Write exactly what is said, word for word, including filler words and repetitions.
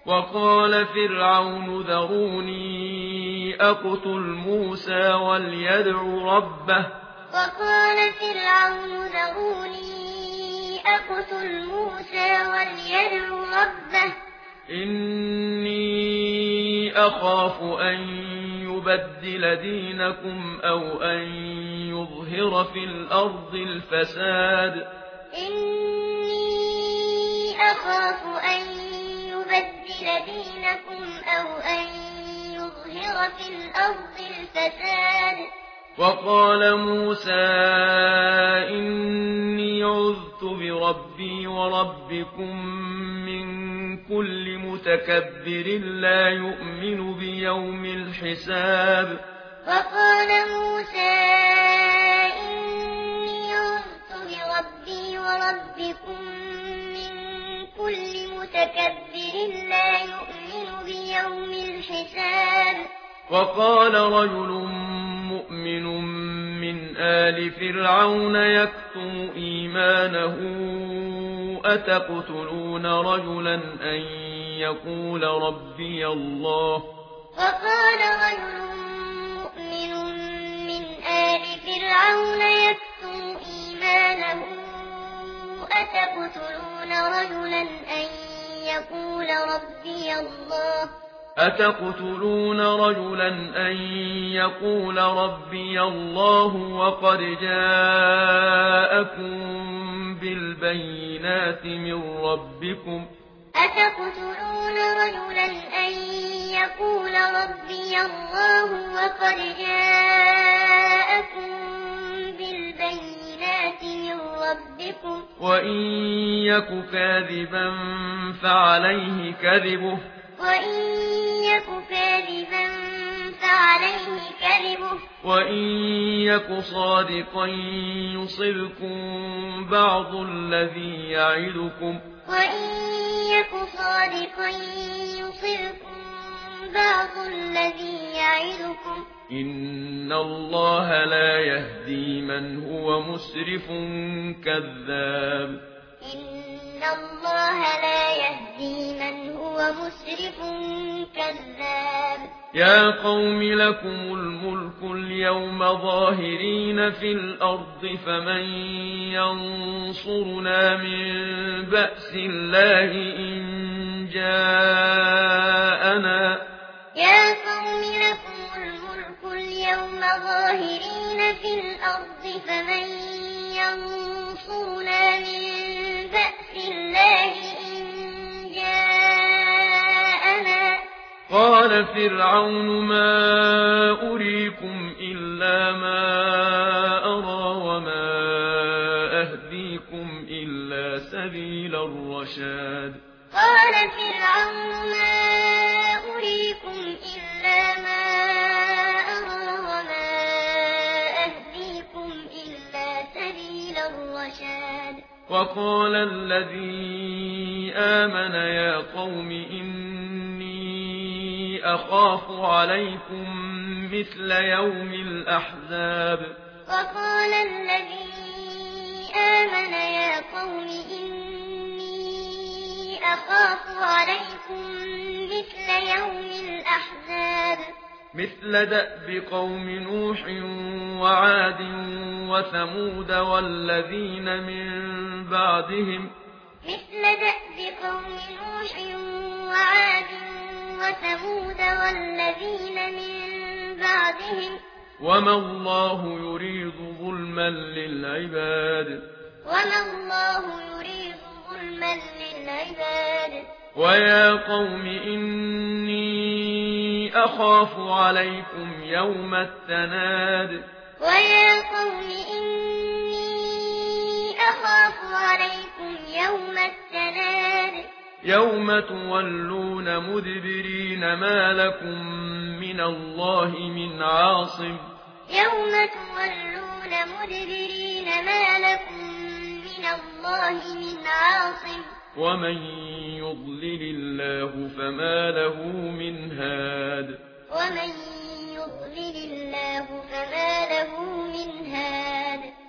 وقال فرعون ذروني أقتل موسى وليدع ربه وقال فرعون ذروني أقتل موسى وليدع ربه إني أخاف أن يبدل دينكم أو أن يظهر في الأرض الفساد إني أخاف أن يبدل دينكم أو أن يظهر في الأرض الفساد وقال موسى إني عذت بربي وربكم من كل متكبر لا يؤمن بيوم الحساب وقال موسى إني عذت بربي وربكم من كل متكبر لا يؤمن بيوم الحساب وقال رجل مؤمن من آل فرعون يكتم إيمانه أتقتلون رجلا أن يقول ربي الله وقال رجل مؤمن من آل فرعون يكتم إيمانه أتقتلون رجلا أن يقول ربي الله أتقتلون رجلا أن يقول ربي الله وقد جاءكم بالبينات من ربكم أتقتلون رجلا أن يقول ربي الله وقد جاءكم بالبينات من ربكم وإن يك كاذبا فعليه كذبه وإن يك كاذبا فعليه كذبه وإن يك صادقا يصبكم بعض الذي يعدكم وإن يك صادقا يصبكم بعض الذي يعدكم إن الله لا يهدي من هو مسرف كذاب إن الله لا يهدي من هو مسرف كذاب يا قوم لكم الملك اليوم ظاهرين في الأرض فمن ينصرنا من بأس الله إن جاءنا يا قوم لكم الملك اليوم ظاهرين في الأرض فمن ينصرنا من بأس الله إن جاءنا قال فرعون ما أريكم إلا ما أرى وما أهديكم إلا سبيل الرشاد قال فرعون ما أريكم إلا ما أرى وما أهديكم إلا سبيل الرشاد وقال الذي آمن يا قوم إني أخاف عليكم مثل يوم الأحزاب وقال الذي آمن يا قوم إني أخاف عليكم مثل يوم الأحزاب مثل دأب قوم نوح وعاد وثمود والذين من بعدهم مثل دأب قوم نوح وعاد وثمود والذين من بعدهم وما الله يريد ظلما للعباد وما الله يريد ظلما للعباد ويا قوم إني أخاف عليكم يوم التناد ويا قوم إني أخاف عليكم يوم التناد يوم تولون مدبرين ما لكم من الله من عاصم يوم تولون مدبرين ما لكم من الله من عاصم ومن يضلل الله فما له من هاد ومن يضلل الله فما له من هاد